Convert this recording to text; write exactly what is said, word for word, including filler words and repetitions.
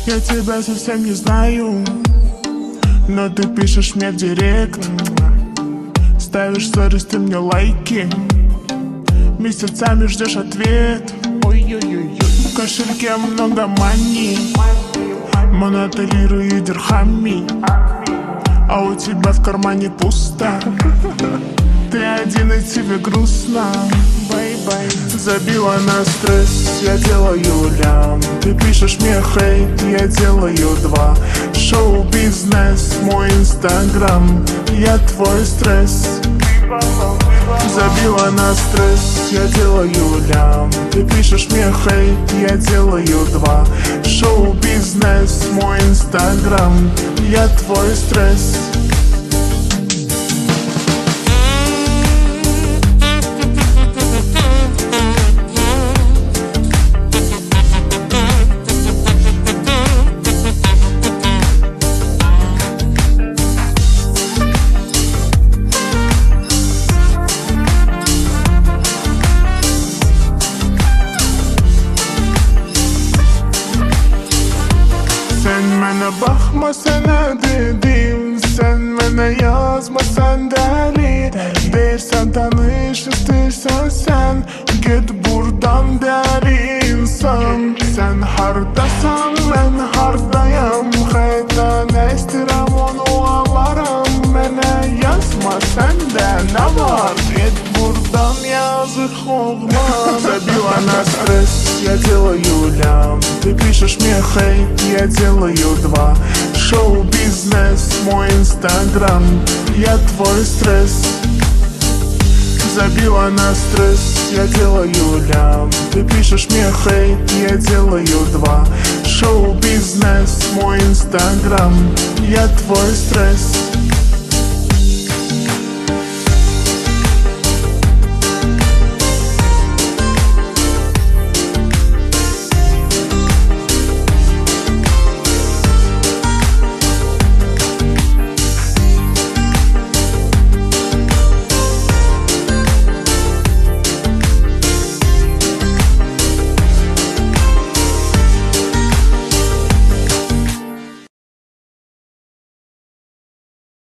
Я тебя совсем не знаю, но ты пишешь мне в директ, ставишь сторис ты мне лайки, месяцами ждешь ответ. Ой-ой-ой, в кошельке много мани, монотолирую дирхами, а у тебя в кармане пусто. Ты один и тебе грустно. Бай-бай. Забила на стресс, я делаю лям. Ты пишешь мне хейт, я делаю два. Шоу-бизнес, мой инстаграм, я твой стресс. Забила на стресс, я делаю лям. Ты пишешь мне хейт, я делаю два. Шоу-бизнес, мой инстаграм, я твой стресс. Sen mene bakmasana dedim, sen mene yazmasan deli. Dersen tanış istersen sen, git buradan deli insan. Sen hardasan ben hardayım, hayda ne istirem onu alarım. Mene yazma sende ne var, git buradan yazık olmaz. Забила на стресс, я делаю лям. Ты пишешь мне хейт, я делаю два. Шоу-бизнес, мой инстаграм, я твой стресс. Забила на стресс, я делаю лям. Ты пишешь мне хейт, я делаю два. Шоу-бизнес, мой инстаграм, я твой стресс.